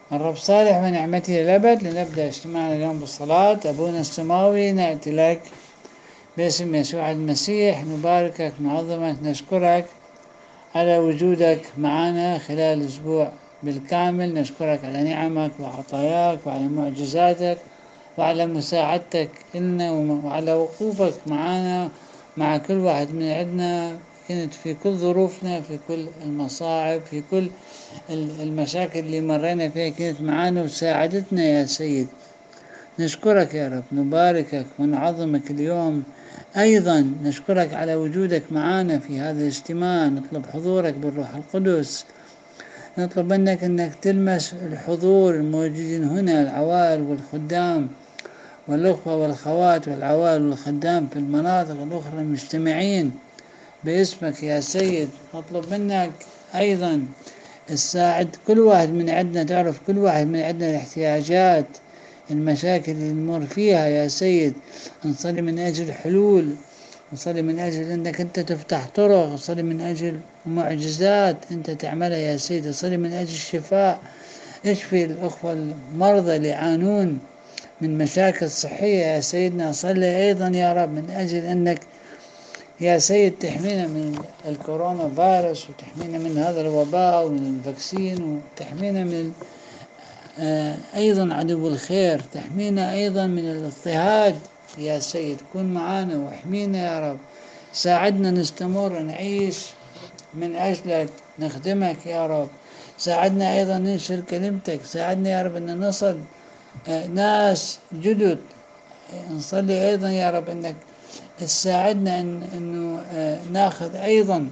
الرب صالح ونعمته الأبد. لنبدأ اجتماعنا اليوم بالصلاة. أبونا السماوي، نأتي لك باسم يسوع المسيح، نباركك، نعظمك، نشكرك على وجودك معنا خلال الأسبوع بالكامل. نشكرك على نعمك وعطاياك وعلى معجزاتك وعلى مساعدتك لنا وعلى وقوفك معنا مع كل واحد من عندنا، كنت في كل ظروفنا، في كل المصاعب، في كل المشاكل اللي مرينا فيها، كنت معنا وساعدتنا يا سيد. نشكرك يا رب، نباركك ونعظمك اليوم. أيضا نشكرك على وجودك معنا في هذا الاجتماع. نطلب حضورك بالروح القدس، نطلب منك أنك تلمس الحضور الموجودين هنا، العوائل والخدام والأخوة والأخوات والعوائل والخدام في المناطق الأخرى المجتمعين باسمك يا سيد. نطلب منك أيضا تساعد كل واحد من عندنا، تعرف كل واحد من عندنا الاحتياجات، المشاكل اللي نمر فيها يا سيد. نصلي من أجل حلول، نصلي من أجل أنك أنت تفتح طرق، نصلي من أجل معجزات أنت تعملها يا سيد، نصلي من أجل الشفاء. اشفي الأخوة المرضى اللي يعانون من مشاكل صحية يا سيدنا. صلي أيضا يا رب من أجل أنك يا سيد تحمينا من الكورونا فيروس، وتحمينا من هذا الوباء ومن الفاكسين، وتحمينا من أيضا عدو الخير، تحمينا أيضا من الاضطهاد يا سيد. كن معنا واحمينا يا رب، ساعدنا نستمر نعيش من أجلك، نخدمك يا رب. ساعدنا أيضا ننشر كلمتك، ساعدنا يا رب أن نصل ناس جدد. نصلي أيضا يا رب أنك تساعدنا أنه ناخذ أيضا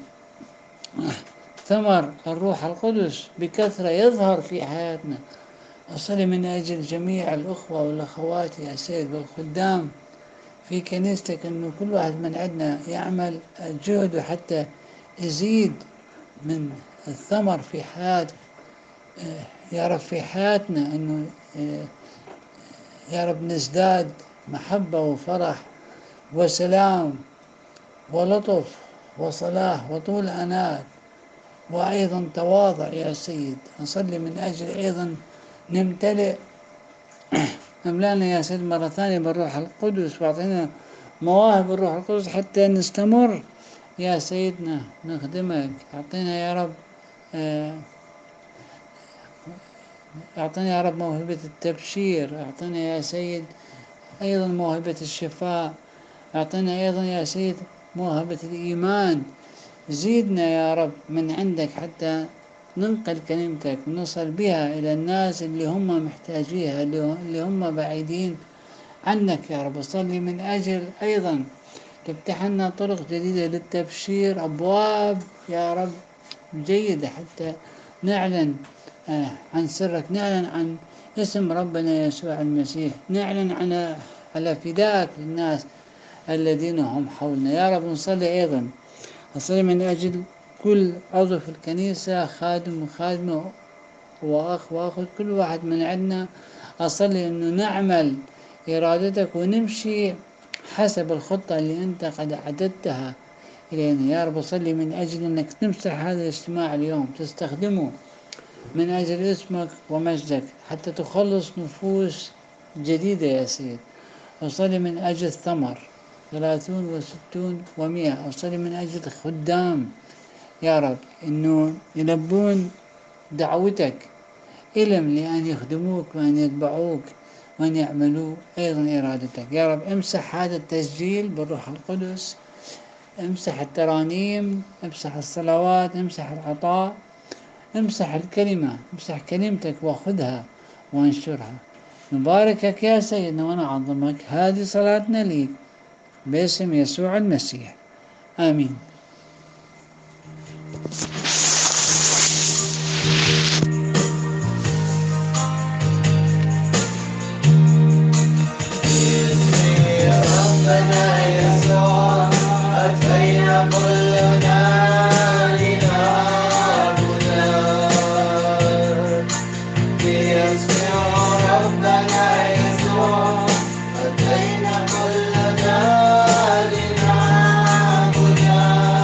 ثمر الروح القدس بكثرة يظهر في حياتنا. أصلي من أجل جميع الأخوة والأخوات يا سيد والخدام في كنيستك، أنه كل واحد من عندنا يعمل جهده حتى يزيد من الثمر في حياة يا رب، في حياتنا، أنه يا رب نزداد محبة وفرح وسلام ولطف وصلاح وطول أناة وأيضا تواضع يا سيد. نصلي من أجل أيضا نمتلئ، املانا يا سيد مرة ثانية بالروح القدس، واعطينا مواهب الروح القدس حتى نستمر يا سيدنا نخدمك. اعطينا يا رب اعطينا يا رب موهبة التبشير، اعطينا يا سيد أيضا موهبة الشفاء، اعطينا أيضا يا سيد موهبة الإيمان. زيدنا يا رب من عندك حتى ننقل كلمتك ونصل بها إلى الناس اللي هم محتاجيها، اللي هم بعيدين عنك يا رب. صلي من أجل أيضا تفتح لنا طرق جديدة للتبشير، أبواب يا رب جيدة حتى نعلن عن سرك، نعلن عن اسم ربنا يسوع المسيح، نعلن على فداك للناس الذين هم حولنا يا رب. نصلي أيضا، أصلي من أجل كل عضو في الكنيسة، خادم وخادمة وأخ وأخت، كل واحد من عندنا. أصلي أنه نعمل إرادتك ونمشي حسب الخطة اللي أنت قد أعددتها إلينا يا رب. أصلي من أجل أنك تمسح هذا الاجتماع اليوم، تستخدمه من أجل اسمك ومجدك حتى تخلص نفوس جديدة يا سيد. أصلي من أجل ثمر 30 و60 و100. أصلي من أجل خدام يا رب أنه يلبون دعوتك، علم لأن يخدموك وأن يتبعوك وأن يعملوا أيضا إرادتك يا رب. امسح هذا التسجيل بالروح القدس، امسح الترانيم، امسح الصلوات، امسح العطاء، امسح الكلمة، امسح كلمتك وخذها وانشرها. نباركك يا سيدنا ونعظمك. هذه صلاتنا ليك باسم يسوع المسيح، آمين. ربنا يسوع أتينا كلنا لنعبدك باسم ربنا يسوع أتينا كلنا لنعبدك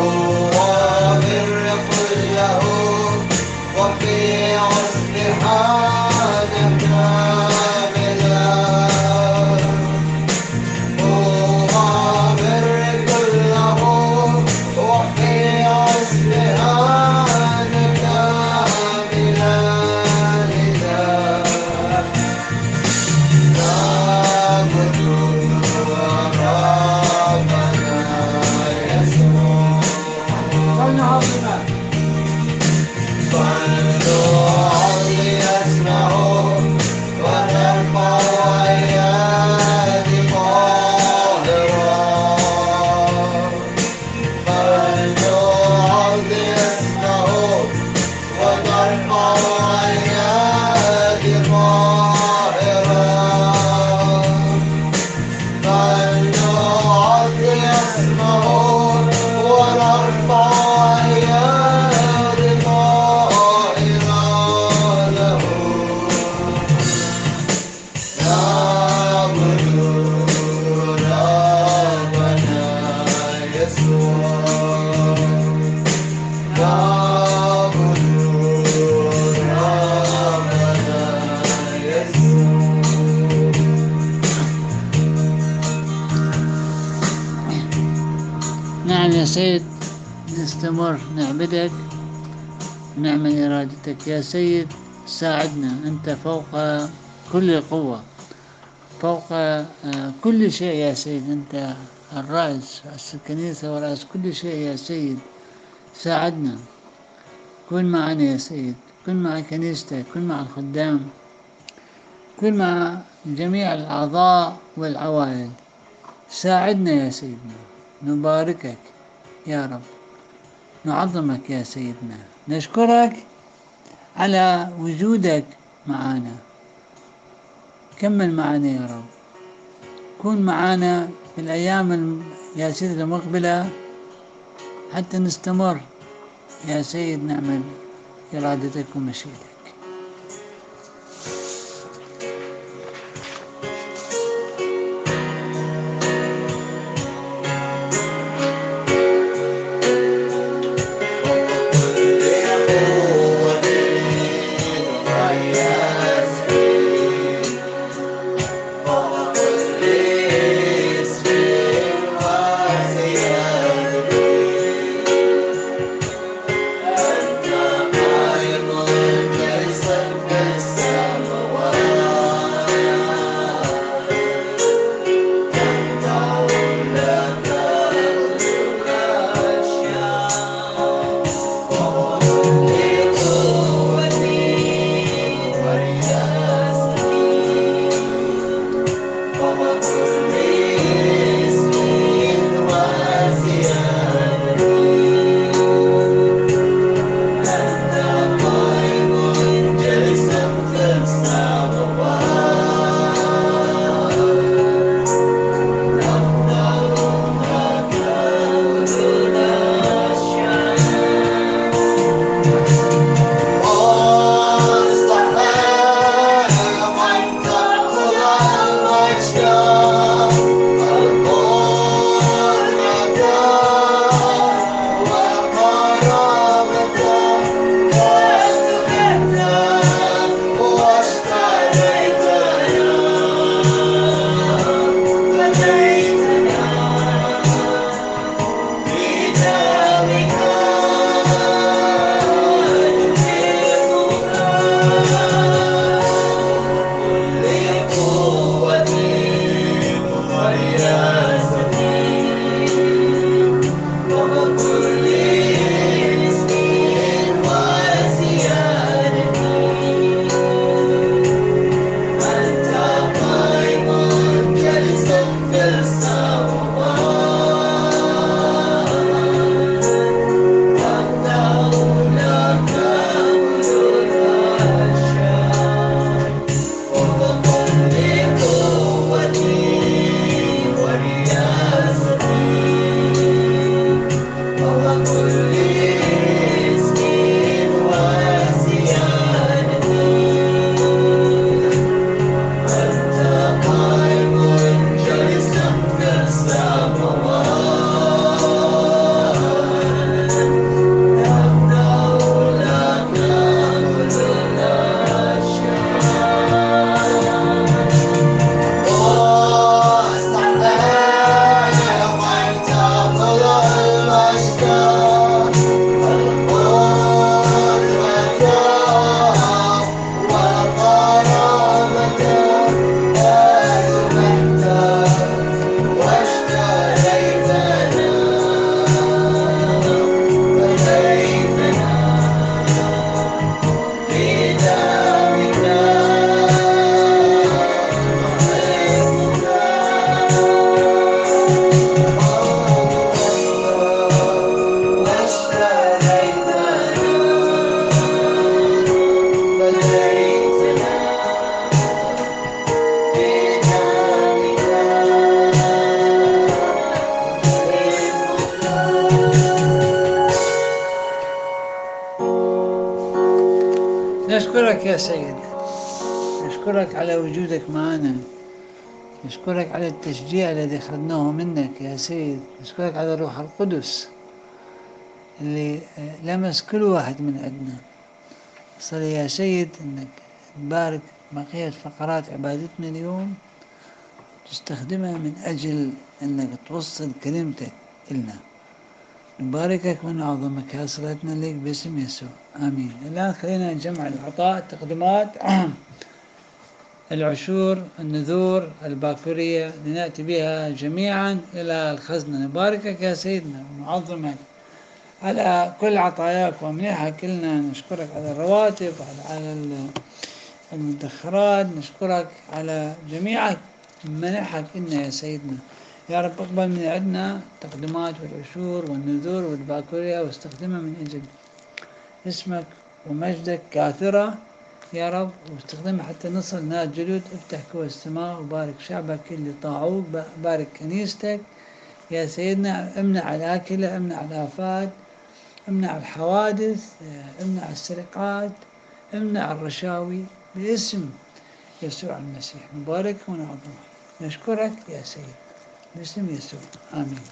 وبر كله وفي عسر حالك كاملا وبر كله وفي عسر حالك كاملا نعبد ربنا يسوع فلنعلي اسمه ونرفع ايادي طاهرة فلنعلي اسمه ونرفع ايادي طاهرة فلنعلي اسمه ونرفع ايادي طاهرة له نعبد ربنا يسوع نعبد ربنا يسوع. نعم يا سيد، نستمر نعبدك ونعمل إرادتك يا سيد. ساعدنا، أنت فوق كل قوة، فوق كل شيء يا سيد. أنت الرأس، رأس الكنيسة ورأس كل شيء يا سيد. ساعدنا، كن معنا يا سيد، كن مع كنيستك، كن مع الخدام، كن مع جميع الأعضاء والعوائل. ساعدنا يا سيدنا، نباركك يا رب، نعظمك يا سيدنا، نشكرك على وجودك معنا. كمل معنا يا رب، كن معنا في الأيام يا سيد المقبلة حتى نستمر يا سيد نعمل إرادتك ومشيئتك. نشكرك يا سيد، نشكرك على وجودك معنا، نشكرك على التشجيع الذي أخذناه منك يا سيد، نشكرك على الروح القدس اللي لمس كل واحد من عندنا. صلي يا سيد أنك تبارك بقية فقرات عبادتنا اليوم، تستخدمها من أجل أنك توصل كلمتك إلنا. نباركك ونعظمك، يا صلاتنا لك باسم يسوع، آمين. الآن خلينا نجمع العطاء، التقدمات، العشور، النذور، الباكورية، لنأتي بها جميعا إلى الخزنة. نباركك يا سيدنا ونعظمك على كل عطاياك ومنحك لنا. نشكرك على الرواتب، على المدخرات، نشكرك على جميع منحك لنا يا سيدنا. يا رب اقبل من عندنا التقدمات والعشور والنذور والباكورية واستخدمها من أجل اسمك ومجدك كاثرة يا رب، واستخدمها حتى نصل نار جلود. افتح كوى السماء وبارك شعبك اللي طاعوك، بارك كنيستك يا سيدنا. امنع الآكلة، امنع الآفات، امنع الحوادث، امنع السرقات، امنع الرشاوي باسم يسوع المسيح. نبارك ونعظمك، نشكرك يا سيد باسم يسوع، آمين.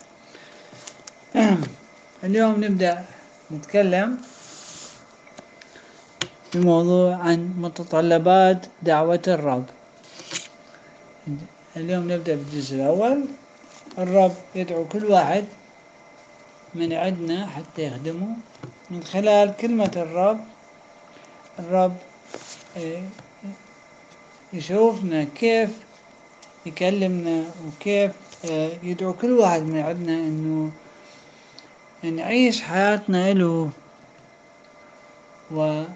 اليوم نبدأ نتكلم في موضوع عن متطلبات دعوة الرب. اليوم نبدأ بالجزء الأول. الرب يدعو كل واحد من عندنا حتى يخدمه من خلال كلمة الرب. الرب يشوفنا كيف يكلمنا وكيف يدعو كل واحد من عندنا إنه نعيش حياتنا له، وتكون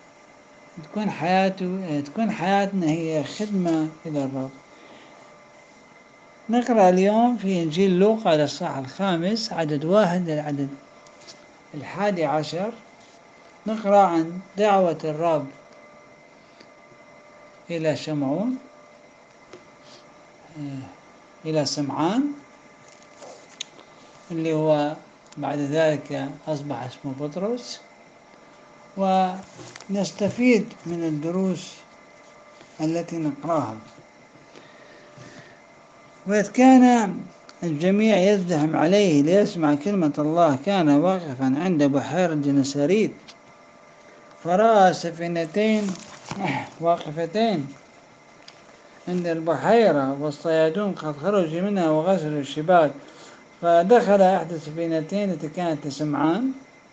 تكون حياتنا هي خدمة إلى الرب. نقرأ اليوم في إنجيل لوقا الإصحاح 5 عدد 1 للعدد 11. نقرأ عن دعوة الرب إلى شمعون، إلى سمعان اللي هو بعد ذلك أصبح اسمه بطرس، ونستفيد من الدروس التي نقرأها. وإذ كان الجميع يزدحم عليه ليسمع كلمة الله، كان واقفا عند بحيرة جنساريت، فرأى سفينتين واقفتين عند البحيرة والصيادون قد خرجوا منها وغسلوا الشباك. فدخل إحدى السفينتين التي كانت لسمعان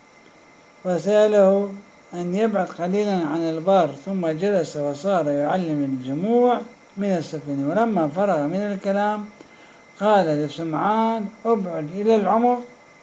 وسأله أن يبعد قليلا عن البر، ثم جلس وصار يعلم الجموع من السفينة. ولما فرغ من الكلام قال لسمعان ابعد إلى العمق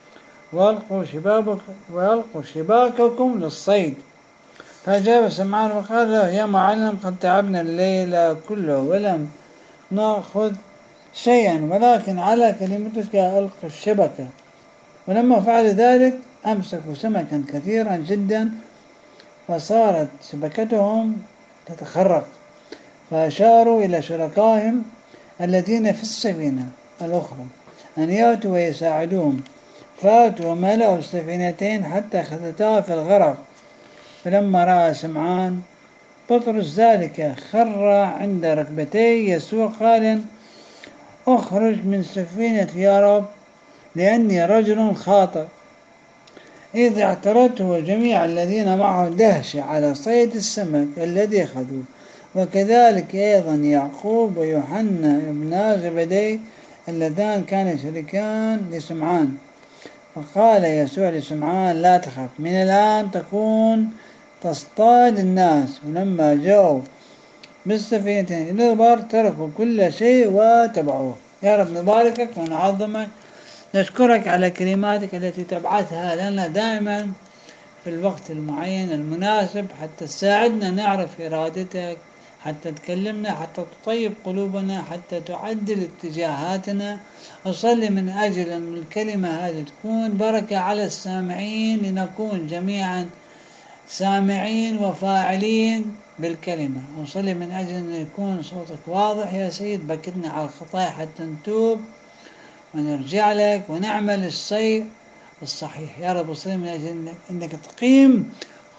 وألقوا شباككم للصيد. فأجاب سمعان وقال له يا معلم قد تعبنا الليل كله ولم نأخذ شيئا، ولكن على كلمتك ألقوا الشبكة. ولما فعل ذلك أمسكوا سمكا كثيرا جدا، فصارت شبكتهم تتخرق. فأشاروا إلى شركائهم الذين في السفينة الأخرى أن يأتوا ويساعدوهم، فأتوا وملأوا السفينتين حتى خذتا في الغرق. فلما رأى سمعان بطرس ذلك خر عند ركبتي يسوع قال اخرج من سفينتي يا رب لأني رجل خاطئ. إذ اعترته جميع الذين معه دهشة على صيد السمك الذي أخذوه، وكذلك أيضا يعقوب ويوحنا ابنا زبدي اللذان كان شريكان لسمعان. فقال يسوع لسمعان لا تخف، من الآن تكون تصطاد الناس. ولما جاءوا بالسفينتين إلى البر تركوا كل شيء وتبعوه. يا رب نباركك ونعظمك، نشكرك على كلماتك التي تبعثها لنا دائما في الوقت المعين المناسب حتى تساعدنا نعرف إرادتك، حتى تكلمنا، حتى تطيب قلوبنا، حتى تعدل اتجاهاتنا. أصلي من أجل أن الكلمة هذه تكون بركة على السامعين، لنكون جميعا سامعين وفاعلين بالكلمة. أصلي من أجل أن يكون صوتك واضح يا سيد، بكتنا على الخطايا حتى نتوب ونرجع لك ونعمل الشيء الصحيح. يا رب أصلي من أجل أنك تقيم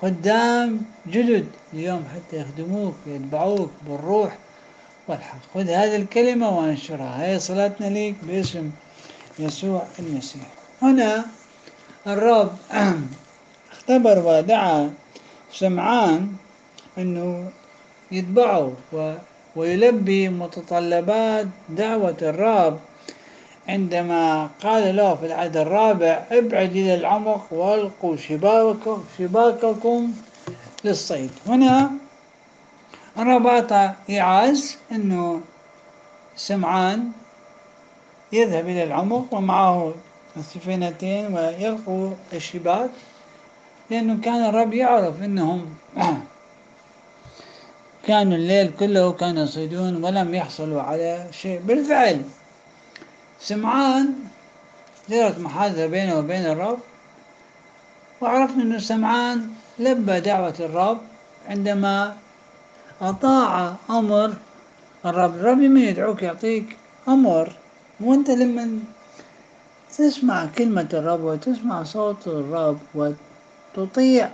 خدام جدد اليوم حتى يخدموك يتبعوك بالروح والحق. خذ هذه الكلمة وانشرها. هي صلاتنا ليك باسم يسوع المسيح. هنا الرب اختبر ودعا سمعان أنه يتبعه ويلبي متطلبات دعوة الرب، عندما قال له في العدد الرابع: ابعد إلى العمق والقوا شباككم للصيد. هنا الرب أعطى إيعاز أنه سمعان يذهب إلى العمق ومعه السفينتين ويلقوا الشباك، لأنه كان الرب يعرف أنهم كانوا الليل كله كانوا يصيدون ولم يحصلوا على شيء. بالفعل سمعان جرت محادثة بينه وبين الرب، وعرفنا أن سمعان لبى دعوة الرب عندما أطاع أمر الرب. الرب لما يدعوك يعطيك أمر، وأنت لما تسمع كلمة الرب وتسمع صوت الرب وتطيع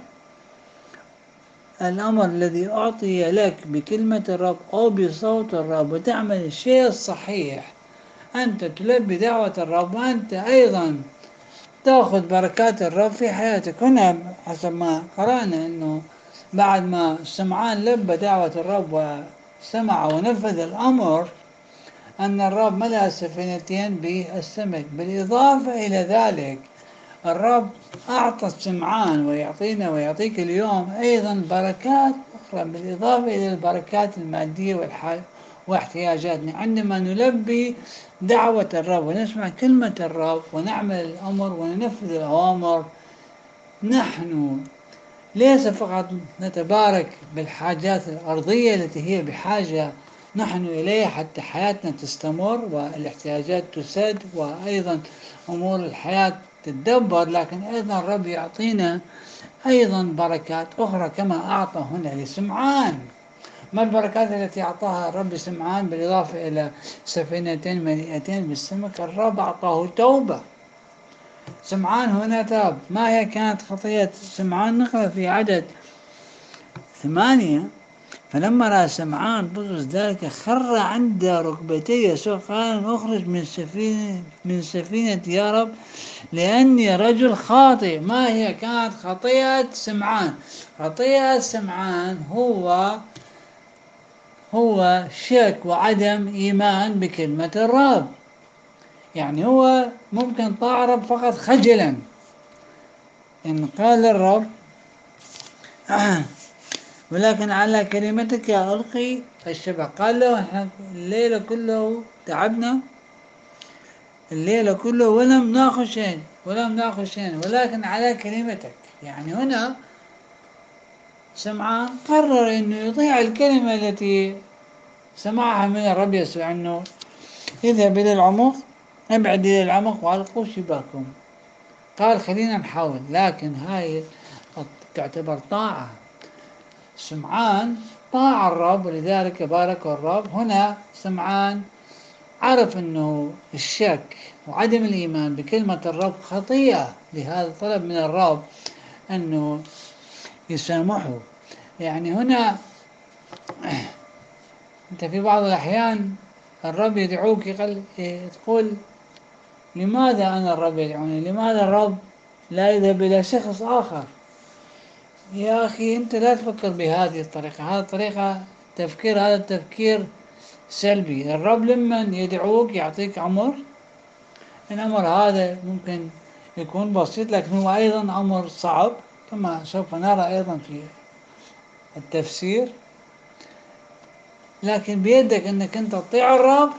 الأمر الذي أعطي لك بكلمة الرب أو بصوت الرب وتعمل الشيء الصحيح، أنت تلبي دعوة الرب، وأنت أيضا تأخذ بركات الرب في حياتك. هنا حسب ما قرأنا أنه بعد ما سمعان لبى دعوة الرب وسمع ونفذ الأمر، أن الرب ملأ السفينتين بالسمك. بالإضافة إلى ذلك الرب أعطى سمعان ويعطينا ويعطيك اليوم أيضا بركات أخرى، بالإضافة إلى البركات المادية واحتياجاتنا. عندما نلبي دعوة الرب ونسمع كلمة الرب ونعمل الأمر وننفذ الأوامر، نحن ليس فقط نتبارك بالحاجات الأرضية التي هي بحاجة نحن إليها حتى حياتنا تستمر والاحتياجات تسد وأيضا أمور الحياة تتدبر، لكن أيضا الرب يعطينا أيضا بركات أخرى كما أعطى هنا لسمعان. ما البركات التي أعطاها الرب لسمعان بالإضافة إلى سفينتين مليئتين بالسمك؟ الرب أعطاه توبة. سمعان هنا تاب. ما هي كانت خطية سمعان؟ نقرأ في عدد 8: فلما رأى سمعان بطرس ذلك خر عند ركبتي يسوع قال: اخرج من سفينة يا رب لأني رجل خاطئ. ما هي كانت خطيئة سمعان؟ خطيئة سمعان هو شك وعدم إيمان بكلمة الرب. يعني هو ممكن طاع الرب فقط خجلا. إن قال الرب ولكن على كلمتك ألقي الشبك. قال له احنا الليلة كله تعبنا، الليلة كله ولم نأخذ شيء ولكن على كلمتك. يعني هنا سمعان قرر أنه يطيع الكلمة التي سمعها من الرب يسوع، أنه اذهب إلى العمق، ابعد إلى العمق وألقوا شباكهم. قال خلينا نحاول، لكن هاي تعتبر طاعة. سمعان طاع الرب ولذلك باركه الرب. هنا سمعان عرف أنه الشك وعدم الإيمان بكلمة الرب خطيئة، لهذا طلب من الرب أنه يسامحه. يعني هنا أنت في بعض الأحيان الرب يدعوك تقول لماذا أنا الرب يدعوني؟ لماذا الرب لا يذهب إلى شخص آخر؟ يا أخي أنت لا تفكر بهذه الطريقة. هذه الطريقة تفكير، هذا التفكير سلبي. الرب لما يدعوك يعطيك أمر، الأمر هذا ممكن يكون بسيط لكن هو أيضا أمر صعب كما سوف نرى أيضا في التفسير، لكن بيدك أنك أنت تطيع الرب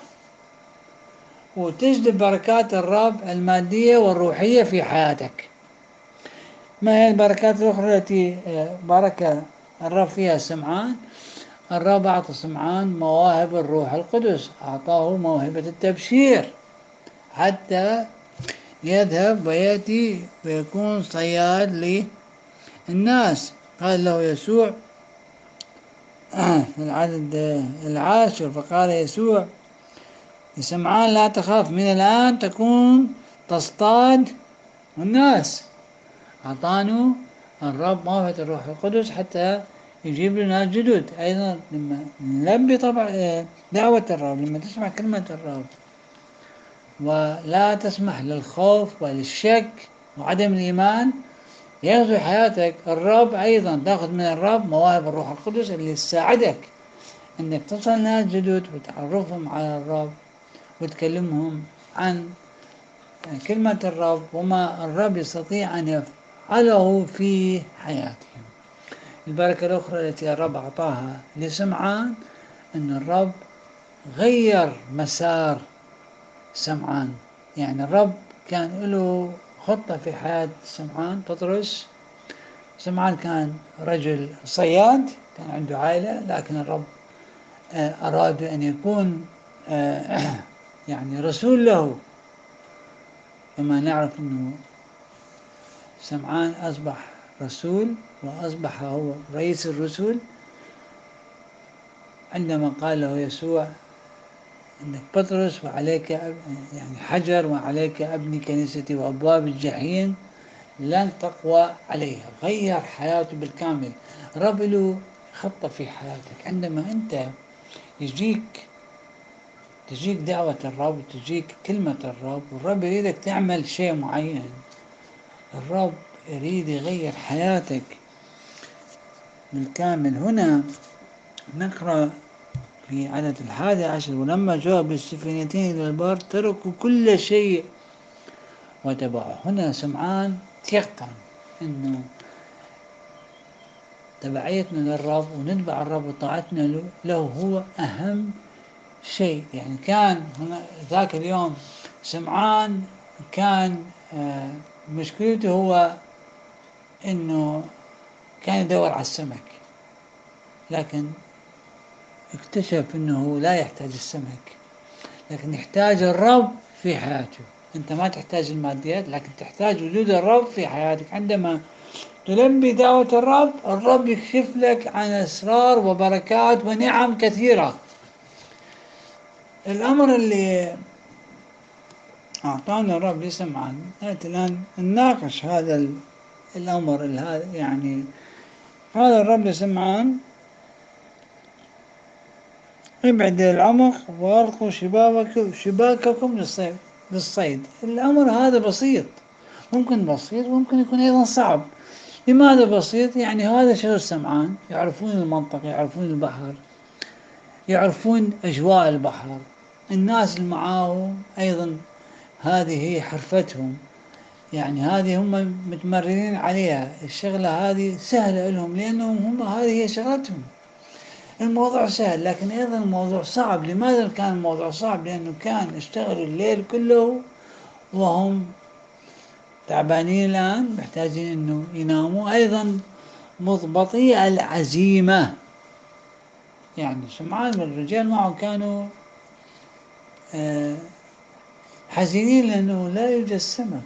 وتجلب بركات الرب المادية والروحية في حياتك. ما هي البركات الأخرى التي بارك الرب فيها سمعان؟ الرب أعطى سمعان مواهب الروح القدس، أعطاه موهبة التبشير حتى يذهب ويأتي ويكون صياد للناس. قال له يسوع في العدد 10: فقال يسوع لسمعان لا تخاف، من الآن تكون تصطاد الناس. أعطانه الرب ما فات الروح القدس حتى يجيب لنا جدد. أيضا لما نلبي طبعا دعوة الرب، لما تسمع كلمة الرب ولا تسمح للخوف وللشك وعدم الإيمان يغزو حياتك، الرب أيضا تأخذ من الرب مواهب الروح القدس اللي تساعدك أنك تصل ناس جدد وتعرفهم على الرب وتكلمهم عن كلمة الرب وما الرب يستطيع أن يفعله في حياتهم. البركة الأخرى التي الرب أعطاها لسمعان أن الرب غير مسار سمعان. يعني الرب كان له خطة في حياة سمعان بطرس. سمعان كان رجل صياد، كان عنده عائلة، لكن الرب أراد أن يكون يعني رسول له. كما نعرف أنه سمعان أصبح رسول وأصبح هو رئيس الرسل عندما قال له يسوع إنك بطرس وعليك يعني حجر وعليك أبني كنيستي وأبواب الجحيم لن تقوى عليها. غير حياته بالكامل. رب له خطة في حياتك. عندما أنت تجيك دعوة الرب وتجيك كلمة الرب والرب يريدك تعمل شيء معين، الرب يريد يغير حياتك بالكامل. هنا نقرأ في عدد 11: ولما جاء بالسفينتين إلى البر تركوا كل شيء وتبعه. هنا سمعان يقطن أنه تبعيتنا للرب ونتبع الرب وطاعتنا له هو أهم شيء. يعني كان هنا ذاك اليوم سمعان كان مشكلته هو أنه كان يدور على السمك، لكن اكتشف أنه لا يحتاج السمك، لكن يحتاج الرب في حياته. أنت ما تحتاج الماديات، لكن تحتاج وجود الرب في حياتك. عندما تلبي دعوة الرب، الرب يكشف لك عن أسرار وبركات ونعم كثيرة. الأمر اللي أعطانا الرب لسمعان، نأتي الآن نناقش هذا الأمر. يعني قال الرب لسمعان: ابعد العمق وألقوا شباككم للصيد. الأمر هذا بسيط، ممكن بسيط وممكن يكون أيضا صعب. لماذا بسيط؟ يعني هذا شغل سمعان، يعرفون المنطقة، يعرفون البحر، يعرفون أجواء البحر. الناس اللي معاه أيضا هذه هي حرفتهم، يعني هذه هم متمرنين عليها. الشغلة هذه سهلة لهم لأنهم هم هذه هي شغلتهم. الموضوع سهل، لكن أيضا الموضوع صعب. لماذا كان الموضوع صعب؟ لأنه كان اشتغلوا الليل كله وهم تعبانين، الآن محتاجين أنه يناموا. أيضا مضبطي العزيمة، يعني سمعان والرجال معه كانوا حزينين لأنه لا يوجد سمك،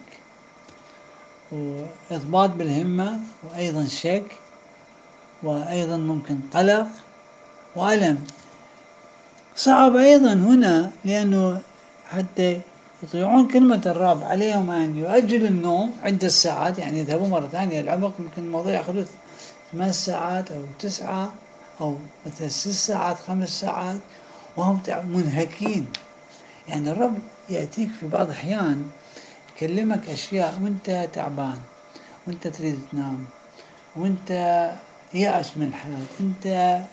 وإضباط بالهمة، وأيضا شك، وأيضا ممكن قلق وألم. صعب أيضا هنا لأنه حتى يطيعون كلمة الرب عليهم أن يؤجلوا النوم عدة ساعات، يعني يذهبوا مرة ثانية العمق. ممكن الموضوع يأخذ 8 ساعات أو 9 أو مثلا 6 ساعات 5 ساعات وهم منهكين. يعني الرب يأتيك في بعض الأحيان يكلمك أشياء وأنت تعبان، وأنت تريد تنام، وأنت يأس من الحياة، أنت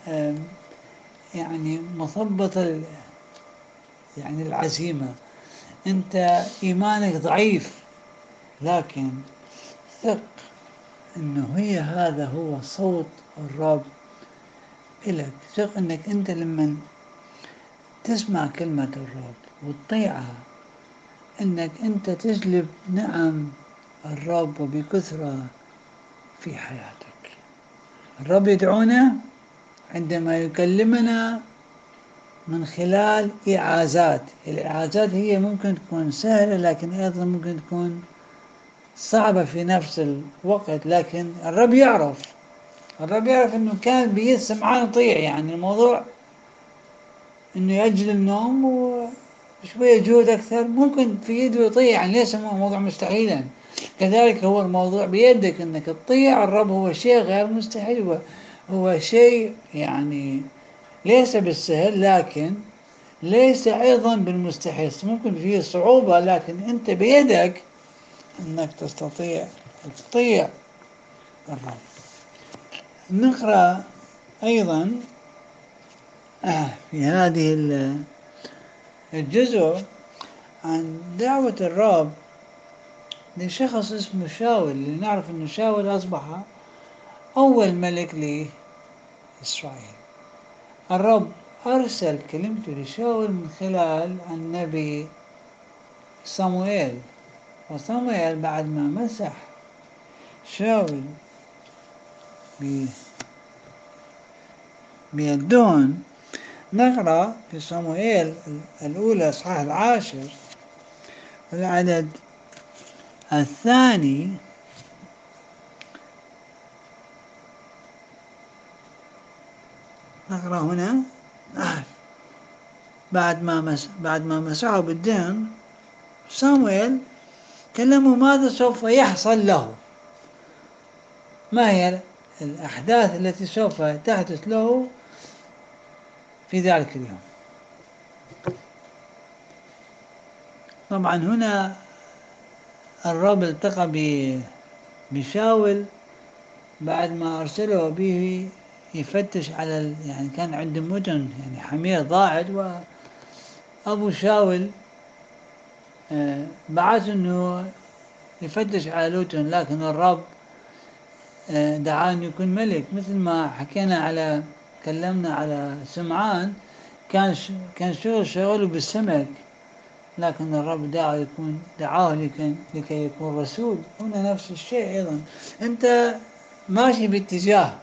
يعني مثبط يعني العزيمة، أنت إيمانك ضعيف، لكن ثق أنه هذا هو صوت الرب إلك. ثق أنك أنت لما تسمع كلمة الرب وتطيعها أنك أنت تجلب نعم الرب وبكثرة في حياتك. الرب يدعونا عندما يكلمنا من خلال إعازات. الإعازات هي ممكن تكون سهلة، لكن أيضا ممكن تكون صعبة في نفس الوقت. لكن الرب يعرف أنه كان بيد سمعان يطيع. يعني الموضوع أنه يأجل النوم وشوية جهد أكثر، ممكن في يده يطيع. يعني ليس موضوع مستحيلا، كذلك هو الموضوع بيدك أنك تطيع الرب، هو شيء غير مستحيل، هو شيء يعني ليس بالسهل، لكن ليس أيضا بالمستحيل. ممكن فيه صعوبة، لكن أنت بيدك أنك تستطيع تطيع الرب. نقرأ أيضا في هذه الجزء عن دعوة الرب لشخص اسمه شاول، اللي نعرف أنه شاول أصبح أول ملك لإسرائيل. الرب أرسل كلمته لشاول من خلال النبي صموئيل، وصموئيل بعد ما مسح شاول بيدون، نقرأ في صموئيل الأولى إصحاح 10 العدد 2، نقرأ هنا بعد ما مسحه بالدهن صموئيل كلمه ماذا سوف يحصل له، ما هي الأحداث التي سوف تحدث له في ذلك اليوم. طبعا هنا الرب التقى بشاول بعد ما أرسله به يفتش على يعني كان عنده مدن، يعني حمير ضاعت، وأبو شاول بعث أنه يفتش على لوطن، لكن الرب دعاه أن يكون ملك. مثل ما حكينا كلمنا على سمعان، كان شغله بالسمك، لكن الرب دعاه لكي يكون رسول. هنا نفس الشيء أيضا، أنت ماشي باتجاه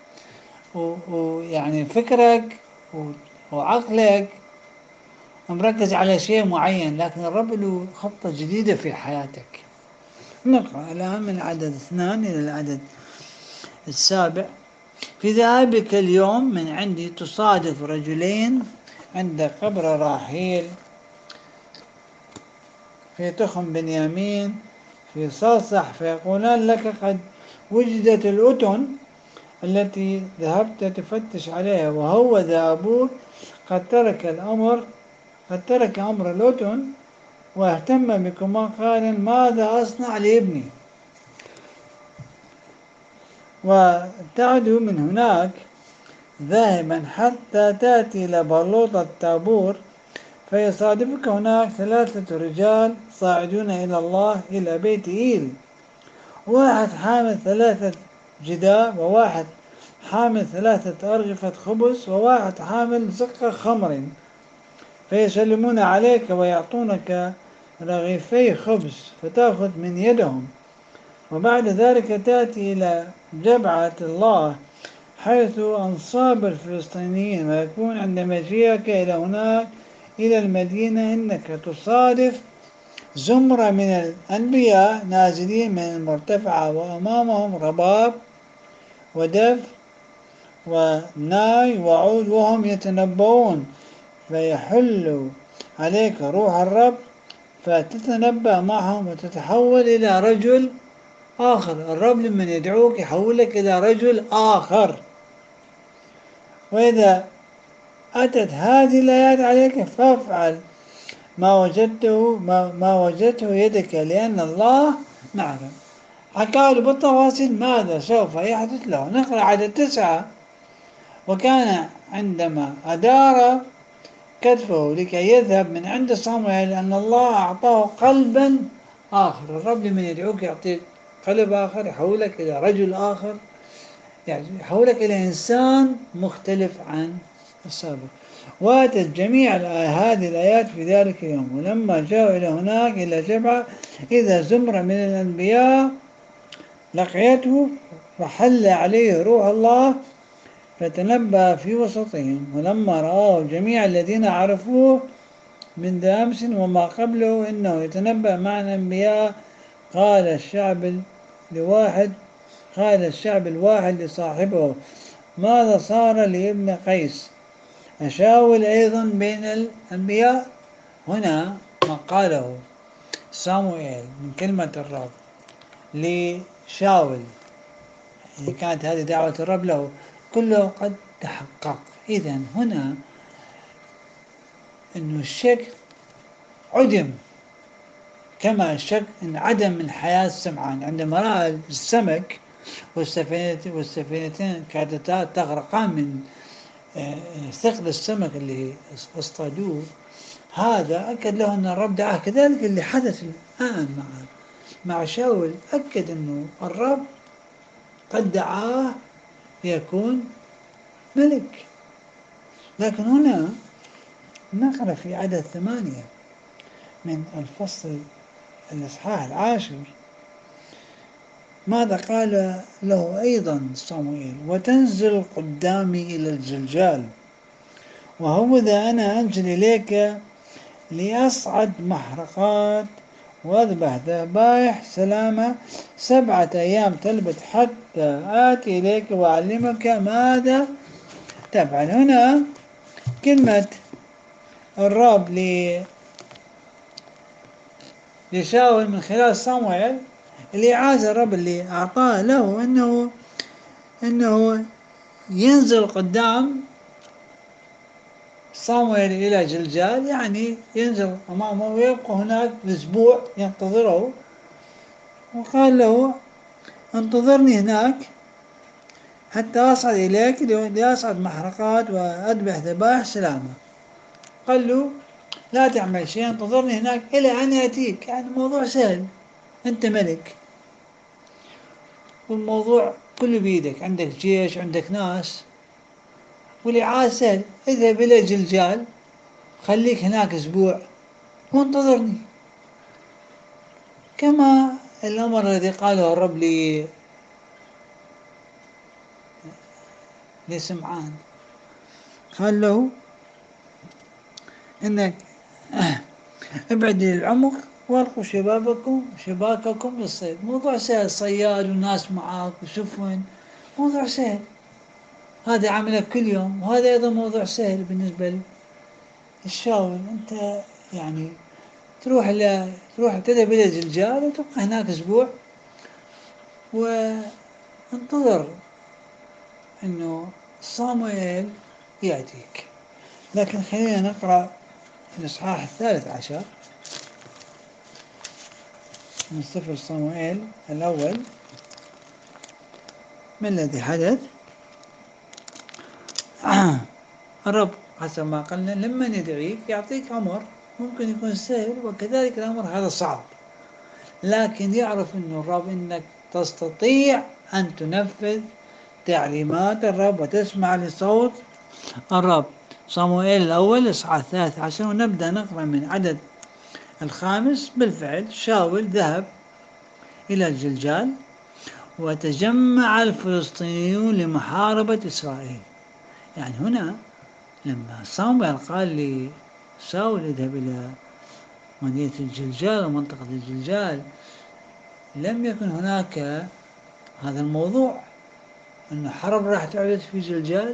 ويعني فكرك وعقلك مركز على شيء معين، لكن الرب له خطة جديدة في حياتك. نقرأ الآن من العدد 2 إلى العدد 7. في ذهابك اليوم من عندي تصادف رجلين عند قبر راحيل في تخم بنيامين في صاصح، فيقولان لك قد وجدت الأتن التي ذهبت تفتش عليها، وهوذا أبوك قد ترك أمر الأتن واهتم بكما، قال ماذا أصنع لابني؟ وتعدو من هناك ذاهبا حتى تأتي إلى بلوط التابور، فيصادفك هناك 3 رجال صاعدون إلى الله إلى بيت إيل، واحد حامل 3 جداء، وواحد حامل 3 أرغفة خبز، وواحد حامل زقة خمر، فيسلمون عليك ويعطونك رغيفي خبز فتأخذ من يدهم. وبعد ذلك تأتي إلى جبعة الله حيث أنصاب الفلسطينيين، ويكون عند مجيئك إلى هناك إلى المدينة إنك تصادف زمرة من الأنبياء نازلين من المرتفعة، وأمامهم رباب ودف وناي وعود وهم يتنبؤون، فيحل عليك روح الرب فتتنبأ معهم وتتحول إلى رجل آخر. الرب لمن يدعوك يحولك إلى رجل آخر. وإذا أتت هذه الآيات عليك فافعل ما وجدته يدك، لأن الله معك. حكى له بالتفاصيل ماذا سوف يحدث له. نقرأ عدد 9. وكان عندما أدار كتفه لكي يذهب من عند صموئيل أن الله أعطاه قلبا آخر. الرب لمن يدعوك يعطيك قلب آخر، يحولك إلى رجل آخر، يعني يحولك إلى إنسان مختلف عن السابق. واتت جميع هذه الآيات في ذلك اليوم، ولما جاءوا إلى هناك إلى جبعة إذا زمرة من الأنبياء لقيته، فحل عليه روح الله فتنبأ في وسطهم. ولما رآه جميع الذين عرفوه منذ أمس وما قبله إنه يتنبأ مع الأنبياء، قال الشعب الواحد لصاحبه ماذا صار لابن قيس؟ أشاول أيضا بين الأنبياء؟ هنا ما قاله صموئيل من كلمة الرب لشاول، يعني كانت هذه دعوة الرب له، كله قد تحقق. إذا هنا أنه الشك عدم، كما الشك انعدم من حياة سمعان عندما رأى السمك والسفينتين كادتا تغرقان من ثقل السمك اللي اصطادوه. هذا أكد له أن الرب دعاه. كذلك اللي حدث الآن مع شاول، أكد أنه الرب قد دعاه ليكون ملك. لكن هنا نقرأ في عدد 8 من الفصل الإصحاح 10 ماذا قال له أيضا صموئيل: وتنزل قدامي إلى الجلجال، وهوذا أنا أنزل إليك لأصعد محرقات وأذبح ذبائح سلامة. 7 أيام تلبث حتى آتي إليك وأعلمك ماذا تفعل. هنا كلمة الرب لشاول من خلال صموئيل، الإعازة الرب اللي أعطاه له أنه ينزل قدام صموئيل إلى جلجال، يعني ينزل أمامه ويبقى هناك أسبوع ينتظره. وقال له: انتظرني هناك حتى أصعد إليك لأصعد محرقات وأذبح ذبائح سلامة. قال له: لا تعمل شيء، انتظرني هناك إلى أن يأتيك. يعني الموضوع سهل، أنت ملك والموضوع كله بيدك، عندك جيش، عندك ناس، والإعاز سهل. اذهب إلى جلجال، خليك هناك أسبوع وانتظرني، كما الأمر الذي قاله الرب لسمعان. قال له إنك ابعد للعمق والقوا شباككم للصيد. موضوع سهل، صياد وناس معاك وسفن، موضوع سهل. هذا عملك كل يوم، وهذا أيضا موضوع سهل بالنسبة للشاول. أنت يعني تروح تذهب إلى جلجال وتبقى هناك أسبوع وانتظر أنه صاموئيل يأتيك. لكن خلينا نقرأ الإصحاح 13 من سفر صموئيل الأول. ما الذي حدث؟ الرب حسب ما قلنا لما ندعيك يعطيك أمر ممكن يكون سهل، وكذلك الأمر هذا صعب، لكن يعرف أنه الرب أنك تستطيع أن تنفذ تعليمات الرب وتسمع لصوت الرب. صموئيل الأول إصحاح 13، ونبدأ نقرأ من عدد 5. بالفعل شاول ذهب إلى الجلجال، وتجمع الفلسطينيون لمحاربة إسرائيل. يعني هنا لما صموئيل قال لشاول اذهب إلى مدينة الجلجال ومنطقة الجلجال، لم يكن هناك هذا الموضوع أن حرب راح تعبث في جلجال.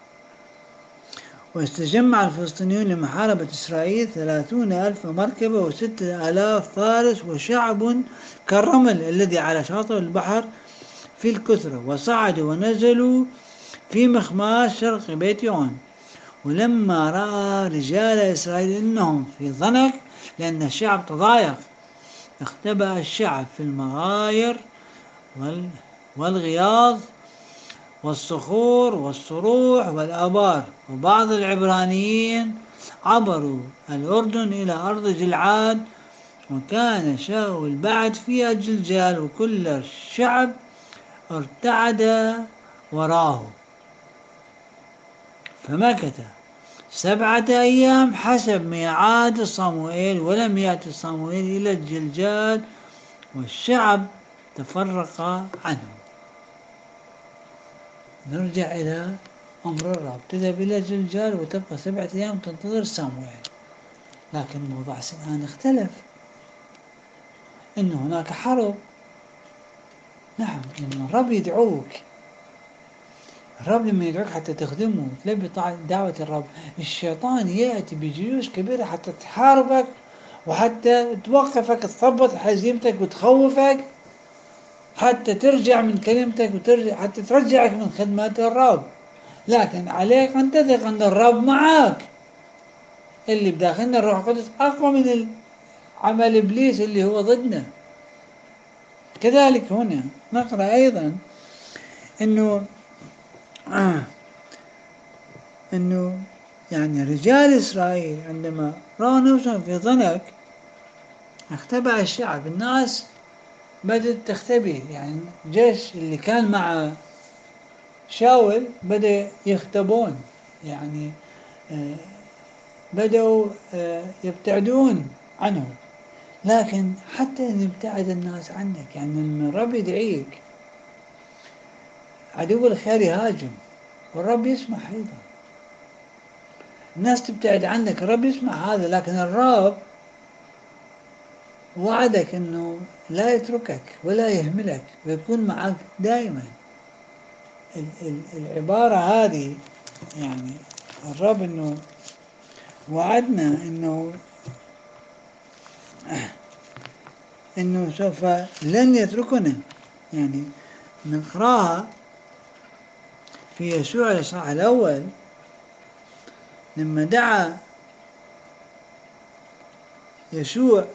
واستجمع الفلسطينيون لمحاربة إسرائيل 30,000 مركبة و6,000 فارس، وشعب كالرمل الذي على شاطئ البحر في الكثرة، وصعدوا ونزلوا في مخماس شرق بيت يون. ولما رأى رجال إسرائيل إنهم في ضنك لأن الشعب تضايق، اختبأ الشعب في المغاير والغياض والصخور والصروح والآبار. وبعض العبرانيين عبروا الأردن إلى أرض جلعاد، وكان شاول بعد فيها جلجال، وكل الشعب ارتعد وراه. فمكث 7 أيام حسب ميعاد صموئيل، ولم يأتي صموئيل إلى الجلجال، والشعب تفرق عنه. نرجع إلى أمر الرب، تذهب إلى جلجال وتبقى 7 أيام تنتظر صموئيل. لكن الموضوع الآن اختلف، إن هناك حرب. نعم، إن الرب يدعوك. الرب لما يدعوك حتى تخدمه تلبي دعوة الرب، الشيطان يأتي بجيوش كبيرة حتى تحاربك وحتى توقفك، تثبط حزيمتك وتخوفك حتى ترجع من كلمتك وترجع حتى ترجعك من خدمة الرب، لكن عليك أن تثق أن الرب معك. اللي بداخلنا الروح القدس أقوى من عمل إبليس اللي هو ضدنا. كذلك هنا نقرأ أيضا أنه أنه يعني رجال إسرائيل عندما رأوا نفسهم في ضنك اختبأ الشعب، الناس بدأت تختبئ. يعني الجيش اللي كان مع شاول بدأ يختبون، يعني بدأوا يبتعدون عنه. لكن حتى إن ابتعد الناس عنك، يعني لما الرب يدعيك عدو الخير يهاجم والرب يسمح أيضا. الناس تبتعد عنك الرب يسمع هذا، لكن الرب وعدك أنه لا يتركك ولا يهملك ويكون معك دائما. العبارة هذه يعني الرب أنه وعدنا أنه سوف لن يتركنا. يعني نقراها في يسوع الإصحاح الأول لما دعا يسوع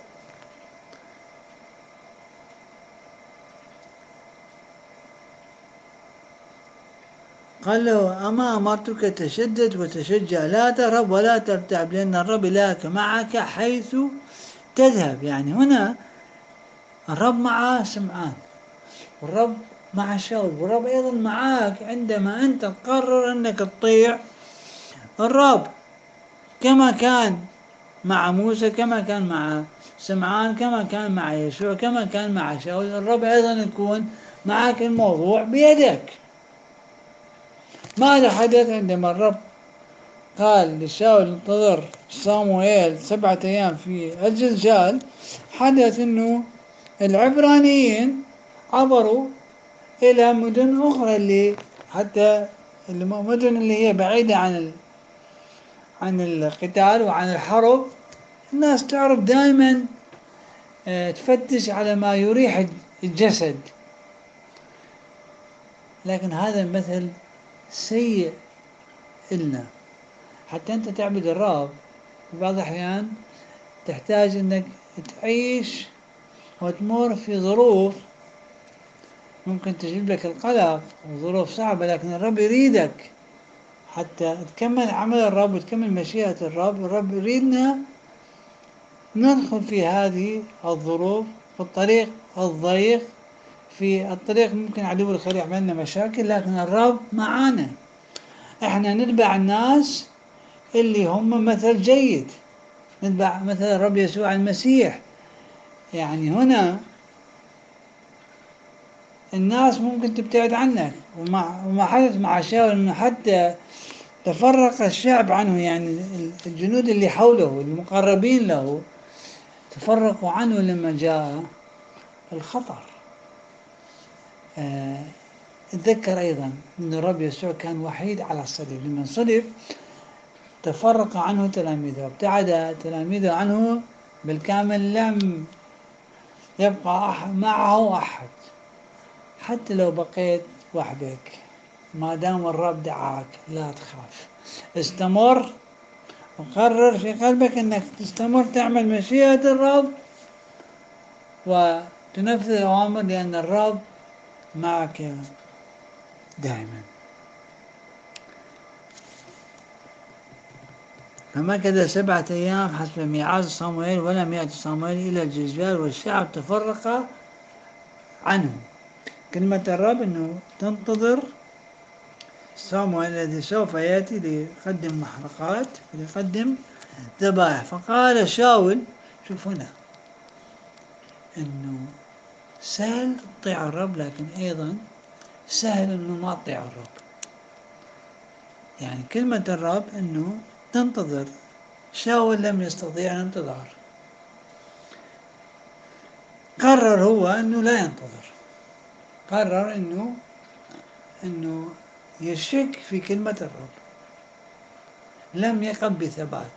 قال له: أما أمرتك تشدد وتشجع، لا ترهب ولا ترتعب، لأن الرب إلهك معك حيث تذهب. يعني هنا الرب مع سمعان، والرب مع شاول، والرب أيضا معك عندما أنت تقرر أنك تطيع الرب، كما كان مع موسى، كما كان مع سمعان، كما كان مع يسوع، كما كان مع شاول. الرب أيضا يكون معك، الموضوع بيدك. ماذا حدث عندما الرب قال لشاول انتظر صاموئيل 7 أيام في الجلجال؟ حدث أنه العبرانيين عبروا إلى مدن أخرى، اللي حتى المدن اللي هي بعيدة عن القتال وعن الحرب. الناس تعرف دائما تفتش على ما يريح الجسد، لكن هذا المثل سيء إلنا. حتى أنت تعبد الرب في بعض الأحيان تحتاج أنك تعيش وتمر في ظروف ممكن تجيب لك القلق وظروف صعبة، لكن الرب يريدك حتى تكمل عمل الرب وتكمل مشيئة الرب. الرب يريدنا ندخل في هذه الظروف، في الطريق الضيق، في الطريق ممكن عدو الخير يعمل لنا مشاكل، لكن الرب معانا. احنا نتبع الناس اللي هم مثل جيد، نتبع مثل الرب يسوع المسيح. يعني هنا الناس ممكن تبتعد عنك، وما حدث مع شاول انه حتى تفرق الشعب عنه. يعني الجنود اللي حوله المقربين له تفرقوا عنه لما جاء الخطر. اتذكر أيضا أن الرب يسوع كان وحيد على الصليب. لما صلب تفرق عنه تلاميذه، ابتعد تلاميذه عنه بالكامل، لم يبقى معه أحد. حتى لو بقيت وحدك، ما دام الرب دعاك لا تخاف، استمر وقرر في قلبك أنك تستمر تعمل مشيئة الرب وتنفذ الأوامر، لأن الرب معك دائما. فمكث 7 أيام حسب ميعاد صموئيل، ولم يأتي صموئيل إلى الجلجال، والشعب تفرق عنه. كلمة الرب أنه تنتظر صموئيل الذي سوف يأتي ليقدم محرقات ليقدم ذبائح. فقال شاول، شوف هنا أنه سهل تطيع الرب، لكن أيضا سهل أنه ما تطيع الرب. يعني كلمة الرب أنه تنتظر. شاول لم يستطيع الانتظار، قرر هو أنه لا ينتظر، قرر أنه يشك في كلمة الرب، لم يقم بثبات.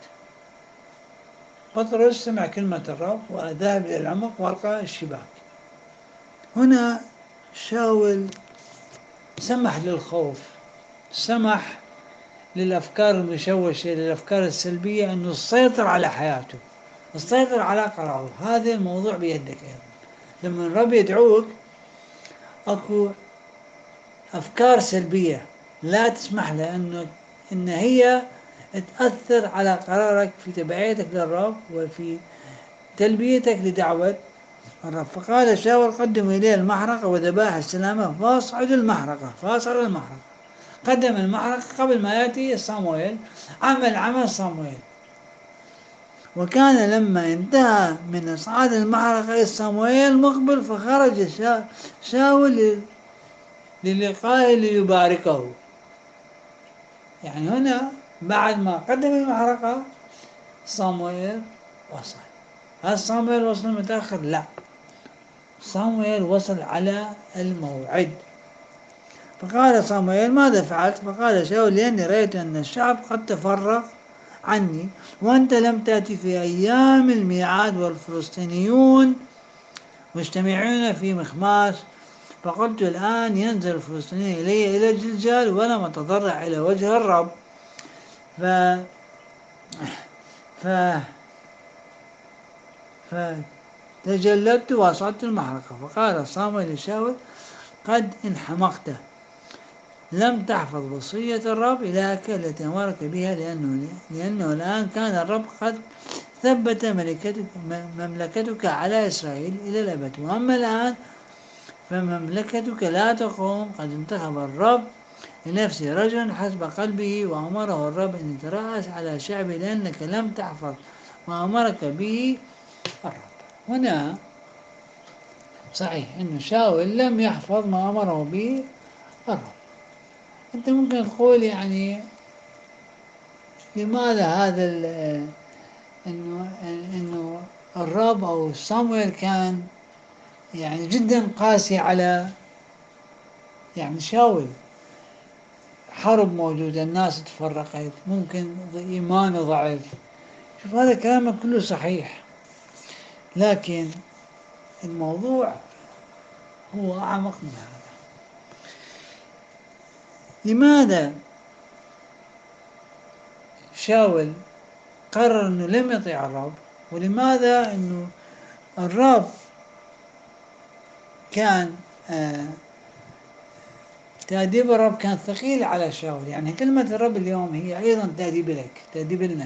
بطرس سمع كلمة الرب وذهب إلى العمق وألقى الشباك. هنا شاول سمح للخوف، سمح للأفكار المشوشة، للأفكار السلبية أنه تسيطر على حياته، تسيطر على قراره. هذا الموضوع بيدك أيضا. لما الرب يدعوك أكو أفكار سلبية لا تسمح لها إن هي تأثر على قرارك في تبعيتك للرب وفي تلبيتك لدعوة الرب. فقال شاول قدموا إليه المحرقة وذبائح السلامة فاصعدوا المحرقة، فاصعدوا المحرقة. قدم المحرقة قبل ما يأتي صموئيل، عمل صموئيل. وكان لما انتهى من إصعاد المحرقة صموئيل مقبل، فخرج شاول للقائه ليباركه. يعني هنا بعد ما قدم المحرقة صموئيل وصل. هل صموئيل وصل متأخر؟ لا، صموئيل وصل على الموعد. فقال صموئيل ماذا فعلت؟ فقال شاول لأني رأيت أن الشعب قد تفرق عني وأنت لم تأتي في أيام الميعاد والفلسطينيون مجتمعون في مخماس، فقلت الآن ينزل الفلسطينيين إلي إلى جلجال ولم أتضرع إلى وجه الرب. ف ف فتجلدت وأصعدت المحرقة. فقال صامويل لشاول قد انحمقت، لم تحفظ وصية الرب إلهك التي أمرك بها، لأنه الآن كان الرب قد ثبت مملكتك على إسرائيل إلى الأبد، وأما الآن فمملكتك لا تقوم. قد انتخب الرب لنفسه رجلا حسب قلبه، وأمره الرب أن يترأس على شعبه لأنك لم تحفظ ما أمرك به الرب. هنا صحيح أن شاول لم يحفظ ما أمره به الرب. أنت ممكن تقول يعني لماذا هذا إنه الرب أو صمويل كان يعني جدا قاسي على يعني شاول. حرب موجودة، الناس تفرقت، ممكن إيمانه ضعف. شوف هذا كلامك كله صحيح، لكن الموضوع هو أعمق من هذا. لماذا شاول قرر أنه لم يطيع الرب؟ ولماذا أنه الرب كان تأديب الرب كان ثقيل على شاول؟ يعني كلمة الرب اليوم هي أيضا تأديب لك، تأديب لنا.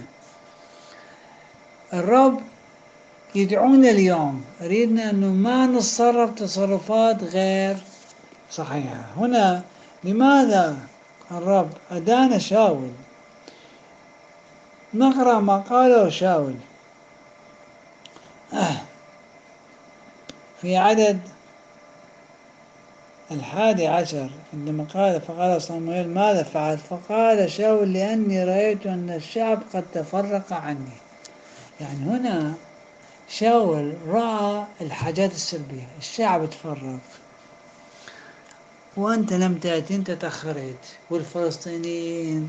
الرب يدعونا اليوم، يريدنا أنه ما نتصرف تصرفات غير صحيحة. هنا لماذا الرب أدان شاول؟ نقرأ ما قاله شاول في عدد 11 عندما قال فقال صموئيل ماذا فعلت؟ فقال شاول لأني رأيت أن الشعب قد تفرق عني. يعني هنا شاول رأى الحاجات السلبية، الشعب تفرق وأنت لم تأتي، أنت تأخرت، والفلسطينيين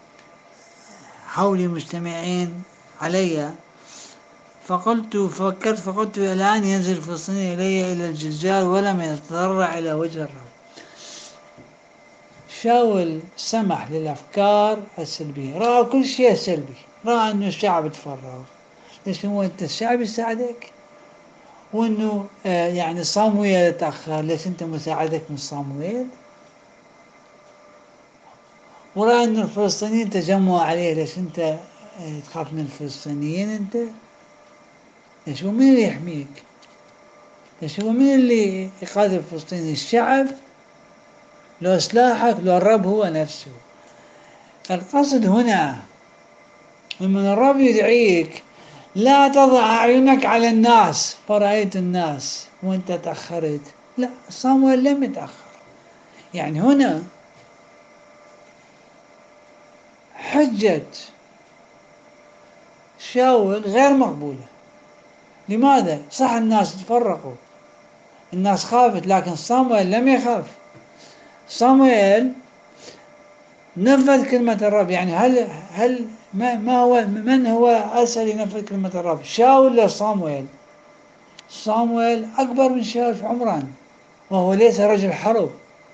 حولي مجتمعين علي. فكرت الآن ينزل الفلسطيني إلي إلى الجلجال ولم يتضرع إلى وجه الرب. شاول سمح للأفكار السلبية، رأى كل شيء سلبي، رأى أنه الشعب تفرغ. ليش هو أنت الشعب يساعدك؟ وأنه يعني صامويل تأخر، ليش أنت مساعدك من صامويل؟ ورأى أن الفلسطينيين تجمعوا عليه، ليش أنت تخاف من الفلسطينيين؟ أنت ليش هو مين اللي يحميك؟ ليش هو مين اللي يقاتل الفلسطيني؟ الشعب؟ لو سلاحك؟ لو الرب هو نفسه. القصد هنا من الرب يدعيك لا تضع أعينك على الناس فرأيت الناس وانت تأخرت. لا، صمويل لم يتأخر. يعني هنا حجة شاول غير مقبولة. لماذا؟ صح الناس تفرقوا، الناس خافت، لكن صمويل لم يخاف. صمويل نفذ كلمة الرب. يعني هل ما هو من هو أسهل ينفذ كلمة الرب، شاول ولا صمويل؟ صمويل أكبر من شاول عمرا، وهو ليس رجل حرب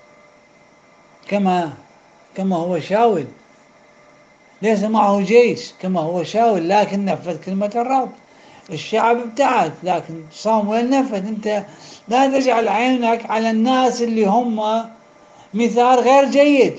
كما هو شاول، ليس معه جيش كما هو شاول، لكن نفذ كلمة الرب. الشعب ابتعد لكن صامويل نفذ. أنت لا تجعل عينك على الناس اللي هم مثال غير جيد،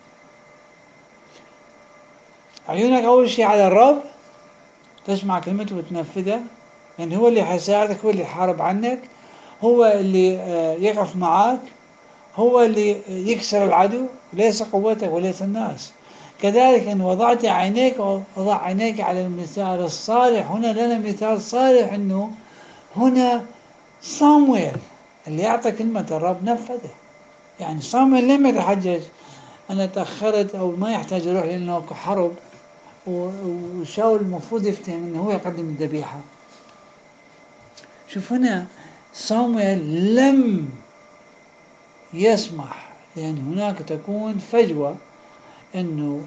عيونك أول شيء على الرب، تسمع كلمته وتنفذها، يعني هو اللي حيساعدك، هو اللي يحارب عنك، هو اللي يقف معك، هو اللي يكسر العدو، ليس قوتك وليس الناس. كذلك إن وضعت عينيك، وضع عينيك على المثال الصالح. هنا لنا مثال صالح، أنه هنا صامويل اللي يعطي كلمة الرب نفذه. يعني صامويل لم يتحجج أنا تأخرت أو ما يحتاج يروح لأنه حرب، وشاول المفروض يفتهم أنه هو يقدم الذبيحة. شوف هنا صامويل لم يسمح، لأن هناك تكون فجوة، أنه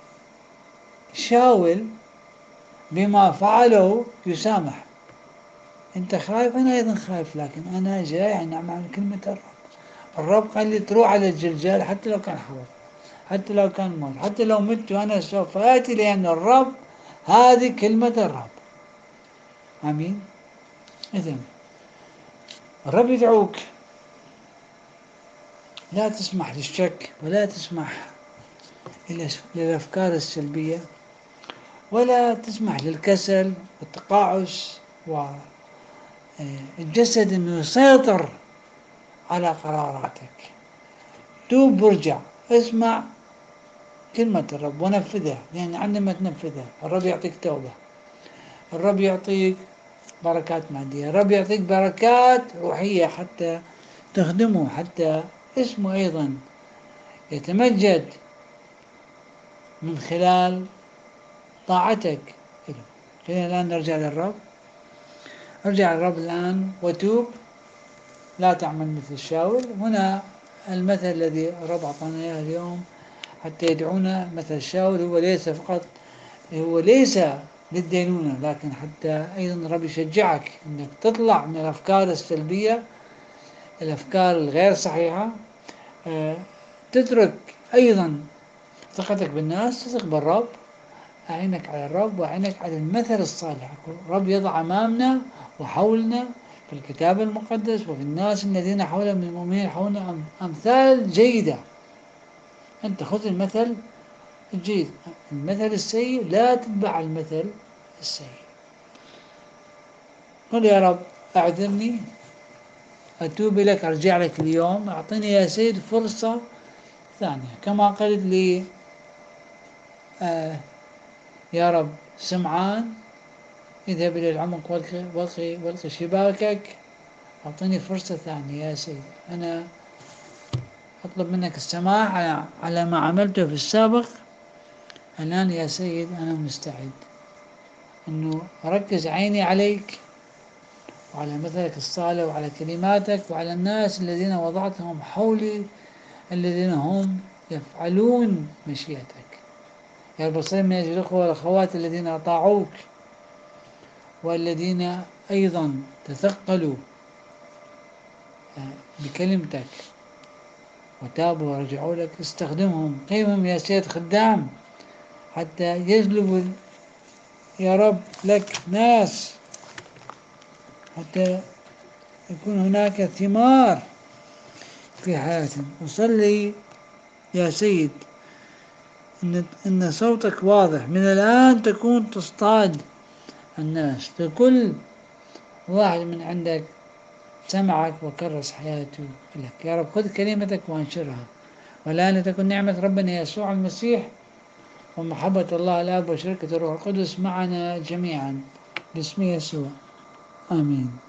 شاول بما فعله يسامح. أنت خايف، أنا أيضا خايف، لكن أنا جاي عن أعمل كلمة الرب. الرب قال لي تروح على الجلجال حتى لو كان حرب، حتى لو كان موت، حتى لو مت وأنا سوف آتي، لأن الرب هذه كلمة الرب. آمين. إذن الرب يدعوك، لا تسمح للشك، ولا تسمح للأفكار السلبية، ولا تسمح للكسل والتقاعس والجسد أنه يسيطر على قراراتك. توب وارجع، اسمع كلمة الرب ونفذها، لأن عندما تنفذها الرب يعطيك توبة، الرب يعطيك بركات مادية، الرب يعطيك بركات روحية حتى تخدمه، حتى اسمه أيضا يتمجد من خلال طاعتك له. خلينا الآن نرجع للرب. ارجع للرب الآن وتوب، لا تعمل مثل شاول. هنا المثل الذي الرب أعطانا إياه اليوم حتى يدعونا مثل شاول، هو ليس للدينونة، لكن حتى أيضا الرب يشجعك أنك تطلع من الأفكار السلبية، الأفكار الغير صحيحة. تترك أيضا ثقتك بالناس، تثق بالرب، أعينك على الرب وأعينك على المثل الصالح. الرب يضع أمامنا وحولنا في الكتاب المقدس وفي الناس الذين حولنا من المؤمنين حولنا أمثال جيدة. أنت خذ المثل الجيد، المثل السيء لا تتبع المثل السيء. قل يا رب أعذرني، أتوب لك، أرجع لك اليوم، أعطني يا سيد فرصة ثانية. كما قلت لي يا رب سمعان، اذهب إلى العمق والقي شباكك، أعطني فرصة ثانية يا سيد. أنا أطلب منك السماح على ما عملته في السابق. الآن يا سيد أنا مستعد أنه أركز عيني عليك وعلى مثلك الصالح وعلى كلماتك وعلى الناس الذين وضعتهم حولي، الذين هم يفعلون مشيئتك. يا رب صل من أجل الأخوة والأخوات الذين أطاعوك، والذين أيضا تثقلوا بكلمتك وتابوا ورجعوا لك. استخدمهم، قيمهم يا سيد خدام، حتى يجلبوا يا رب لك ناس، حتى يكون هناك ثمار في حياتهم. أصلي يا سيد إن صوتك واضح من الآن، تكون تصطاد الناس، لكل واحد من عندك سمعك وكرس حياته لك. يا رب خذ كلمتك وانشرها. والآن تكون نعمة ربنا يسوع المسيح ومحبة الله الآب وشركة الروح القدس معنا جميعا، باسم يسوع، آمين.